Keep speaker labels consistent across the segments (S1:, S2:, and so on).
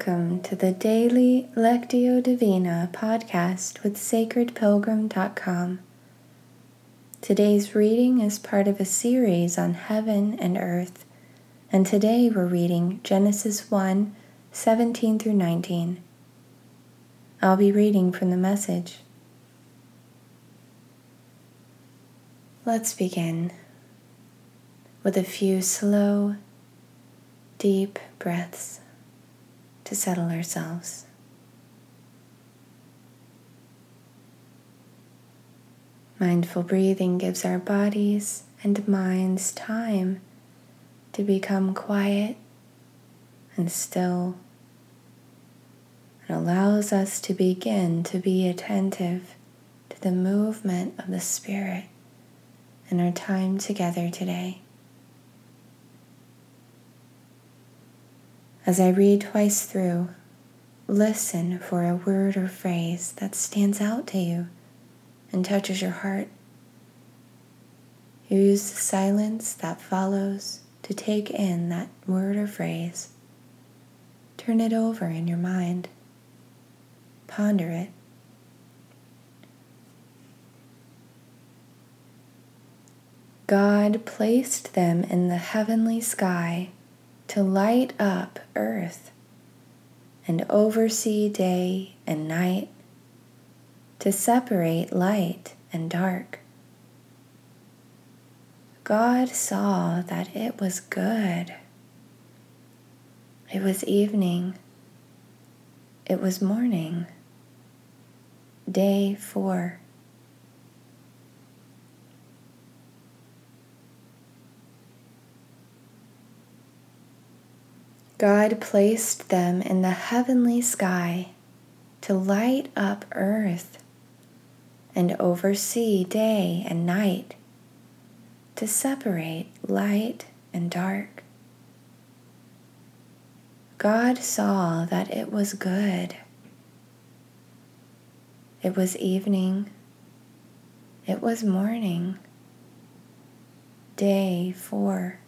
S1: Welcome to the Daily Lectio Divina podcast with sacredpilgrim.com. Today's reading is part of a series on heaven and earth, and today we're reading Genesis 1, 17 through 19. I'll be reading from the Message. Let's begin with a few slow, deep breaths to settle ourselves. Mindful breathing gives our bodies and minds time to become quiet and still, and allows us to begin to be attentive to the movement of the Spirit in our time together today. As I read twice through, listen for a word or phrase that stands out to you and touches your heart. You use the silence that follows to take in that word or phrase. Turn it over in your mind. Ponder it. God placed them in the heavenly sky to light up earth and oversee day and night, to separate light and dark. God saw that it was good. It was evening. It was morning. Day 4. God placed them in the heavenly sky to light up earth and oversee day and night, to separate light and dark. God saw that it was good. It was evening. It was morning. Day 4.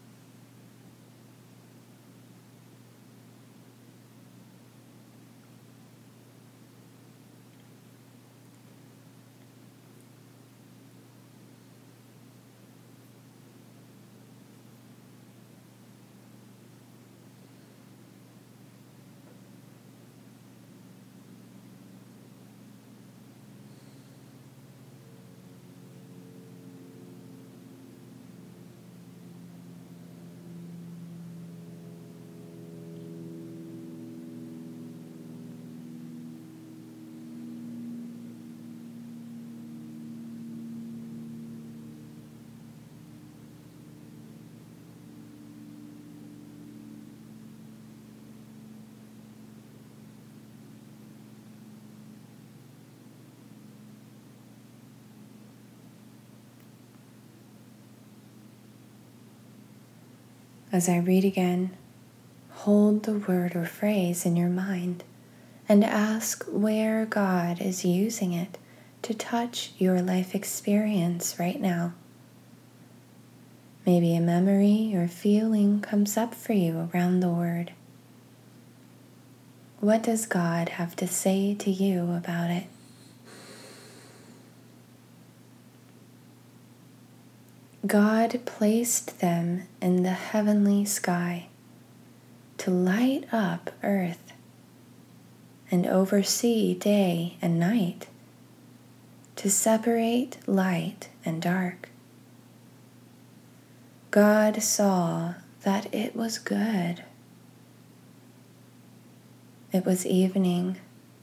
S1: As I read again, hold the word or phrase in your mind and ask where God is using it to touch your life experience right now. Maybe a memory or feeling comes up for you around the word. What does God have to say to you about it? God placed them in the heavenly sky to light up earth and oversee day and night, to separate light and dark. God saw that it was good. It was evening.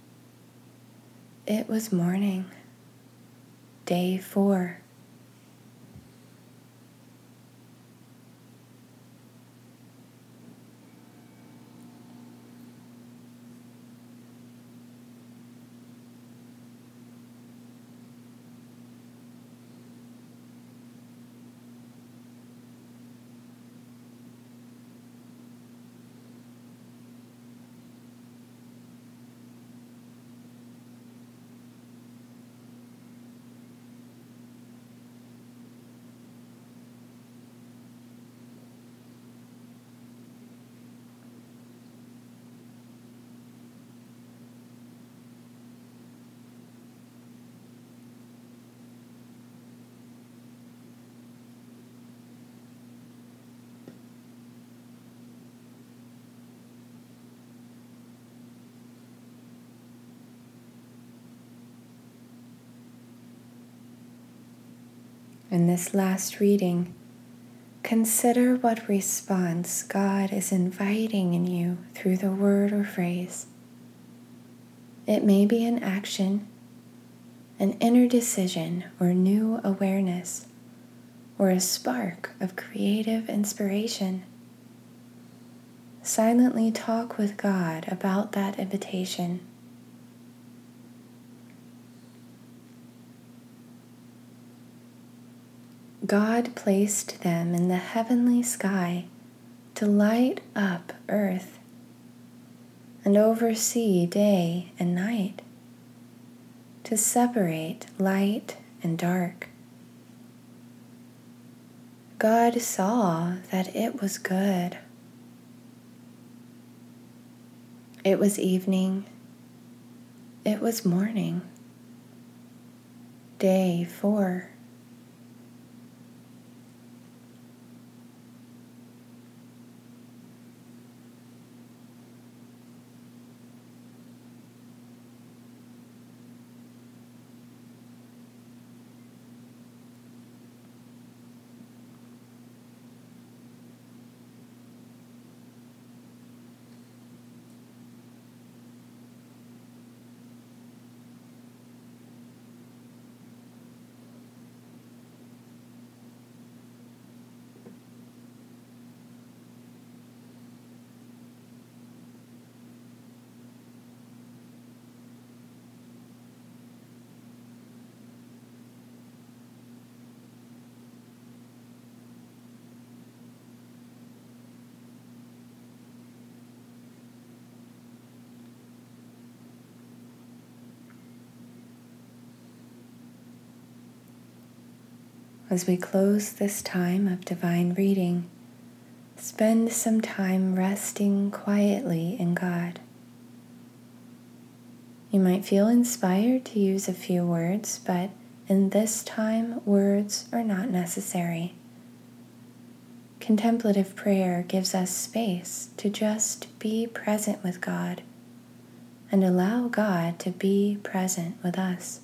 S1: It was morning. Day 4. In this last reading, consider what response God is inviting in you through the word or phrase. It may be an action, an inner decision or new awareness, or a spark of creative inspiration. Silently talk with God about that invitation. God placed them in the heavenly sky to light up earth and oversee day and night, to separate light and dark. God saw that it was good. It was evening. It was morning. Day 4. As we close this time of divine reading, spend some time resting quietly in God. You might feel inspired to use a few words, but in this time, words are not necessary. Contemplative prayer gives us space to just be present with God and allow God to be present with us.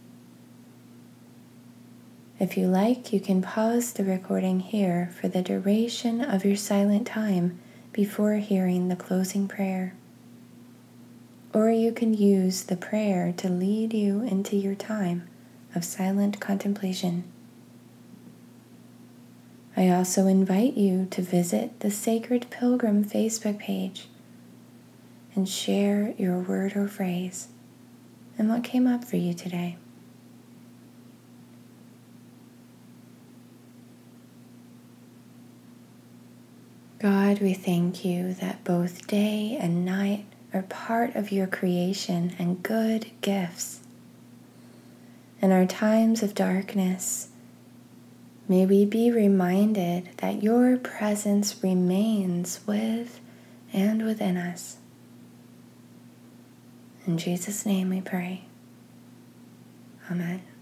S1: If you like, you can pause the recording here for the duration of your silent time before hearing the closing prayer. Or you can use the prayer to lead you into your time of silent contemplation. I also invite you to visit the Sacred Pilgrim Facebook page and share your word or phrase and what came up for you today. God, we thank you that both day and night are part of your creation and good gifts. In our times of darkness, may we be reminded that your presence remains with and within us. In Jesus' name we pray. Amen.